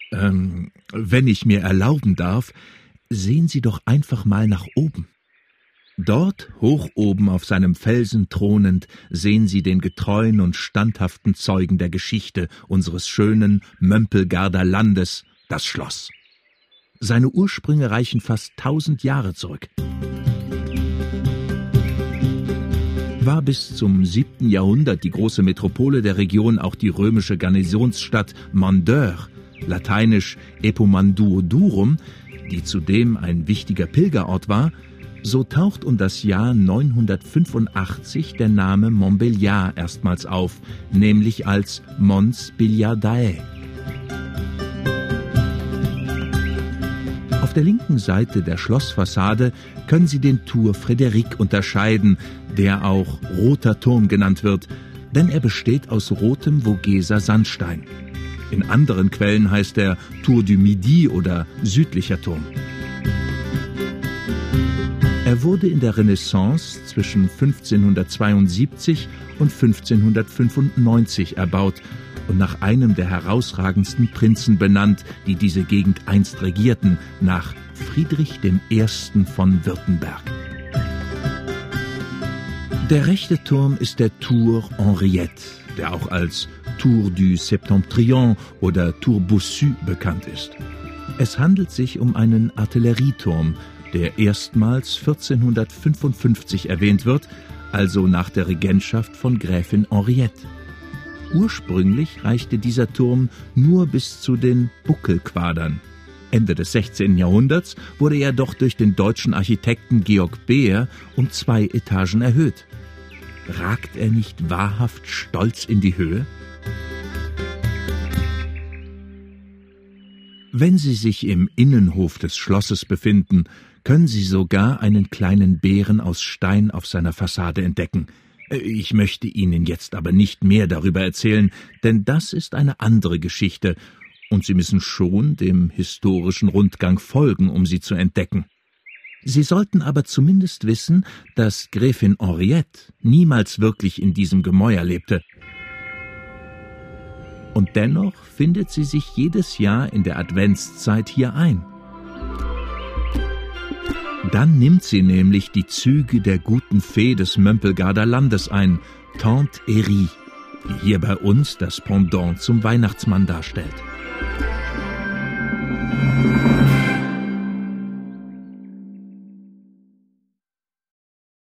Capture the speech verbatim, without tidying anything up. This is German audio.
Ähm, wenn ich mir erlauben darf, sehen Sie doch einfach mal nach oben. Dort, hoch oben auf seinem Felsen thronend, sehen Sie den getreuen und standhaften Zeugen der Geschichte unseres schönen Mömpelgarder Landes, das Schloss. Seine Ursprünge reichen fast tausend Jahre zurück. War bis zum siebten Jahrhundert die große Metropole der Region auch die römische Garnisonsstadt Mandeur, lateinisch Epomanduodurum, die zudem ein wichtiger Pilgerort war, so taucht um das Jahr neunhundertfünfundachtzig der Name Montbéliard erstmals auf, nämlich als Mons Billiardae. Auf der linken Seite der Schlossfassade können Sie den Tour Frédéric unterscheiden, der auch Roter Turm genannt wird, denn er besteht aus rotem Vogeser Sandstein. In anderen Quellen heißt er Tour du Midi oder südlicher Turm. Er wurde in der Renaissance zwischen fünfzehnhundertzweiundsiebzig und fünfzehnhundertfünfundneunzig erbaut und nach einem der herausragendsten Prinzen benannt, die diese Gegend einst regierten, nach Friedrich dem Ersten von Württemberg. Der rechte Turm ist der Tour Henriette, der auch als Tour du Septentrion oder Tour Bossu bekannt ist. Es handelt sich um einen Artillerieturm, der erstmals vierzehnhundertfünfundfünfzig erwähnt wird, also nach der Regentschaft von Gräfin Henriette. Ursprünglich reichte dieser Turm nur bis zu den Buckelquadern. Ende des sechzehnten Jahrhunderts wurde er doch durch den deutschen Architekten Georg Beer um zwei Etagen erhöht. Ragt er nicht wahrhaft stolz in die Höhe? Wenn Sie sich im Innenhof des Schlosses befinden, können Sie sogar einen kleinen Bären aus Stein auf seiner Fassade entdecken. Ich möchte Ihnen jetzt aber nicht mehr darüber erzählen, denn das ist eine andere Geschichte, und Sie müssen schon dem historischen Rundgang folgen, um sie zu entdecken. Sie sollten aber zumindest wissen, dass Gräfin Henriette niemals wirklich in diesem Gemäuer lebte. Und dennoch findet sie sich jedes Jahr in der Adventszeit hier ein. Dann nimmt sie nämlich die Züge der guten Fee des Mömpelgarder Landes ein, Tante Héry, die hier bei uns das Pendant zum Weihnachtsmann darstellt.